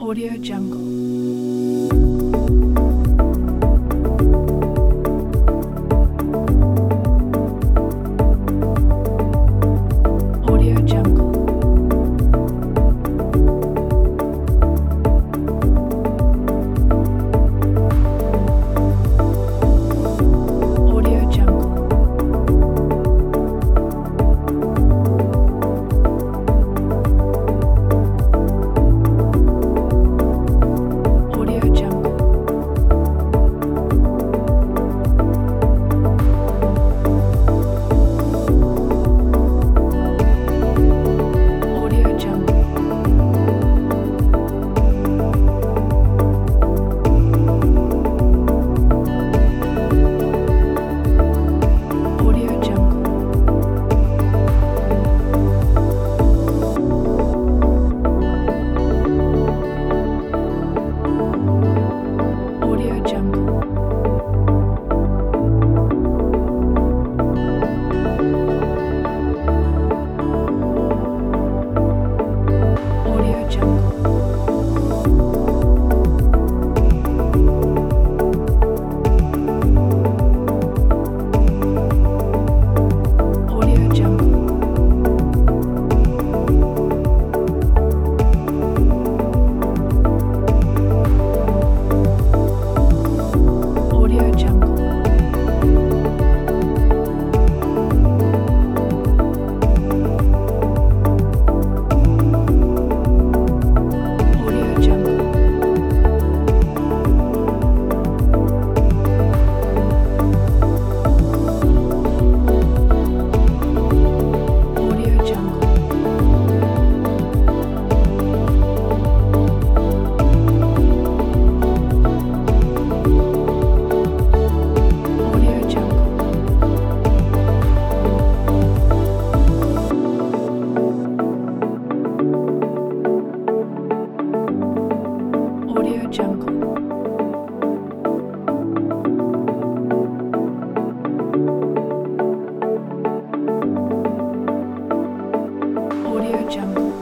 Audio Jungle. Audio Jungle. Audio Jungle. Audio Jungle. Audio Jungle. Audio Jungle. Audio Jungle. Audio Jungle. Audio Jungle. Audio Jungle. Audio Jungle. Audio Jungle. Audio Jungle. Audio Jungle. Audio Jungle.